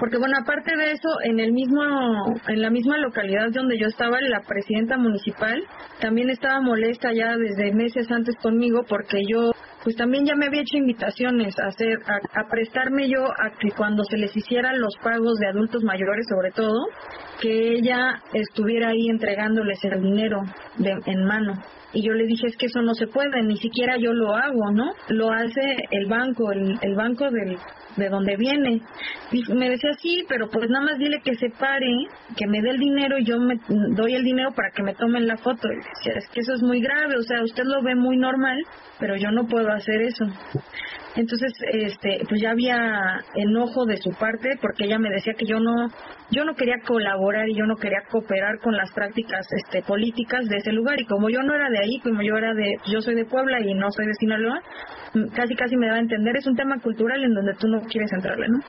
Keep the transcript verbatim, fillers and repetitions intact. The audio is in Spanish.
Porque bueno, aparte de eso, en el mismo, en la misma localidad donde yo estaba, la presidenta municipal también estaba molesta ya desde meses antes conmigo porque yo, pues también ya me había hecho invitaciones a hacer, a, a prestarme yo a que cuando se les hicieran los pagos de adultos mayores, sobre todo, que ella estuviera ahí entregándoles el dinero de, en mano. Y yo le dije, es que eso no se puede, ni siquiera yo lo hago, ¿no? Lo hace el banco, el, el banco del, de donde viene. Y me decía, sí, pero pues nada más dile que se pare, que me dé el dinero y yo me doy el dinero para que me tomen la foto. Y decía, es que eso es muy grave, o sea, usted lo ve muy normal, pero yo no puedo hacer eso. Entonces, este, pues ya había enojo de su parte porque ella me decía que yo no, yo no quería colaborar y yo no quería cooperar con las prácticas, este, políticas de ese lugar, y como yo no era de ahí, como yo era de, yo soy de Puebla y no soy de Sinaloa, casi casi me daba a entender, es un tema cultural en donde tú no quieres entrarle, ¿no?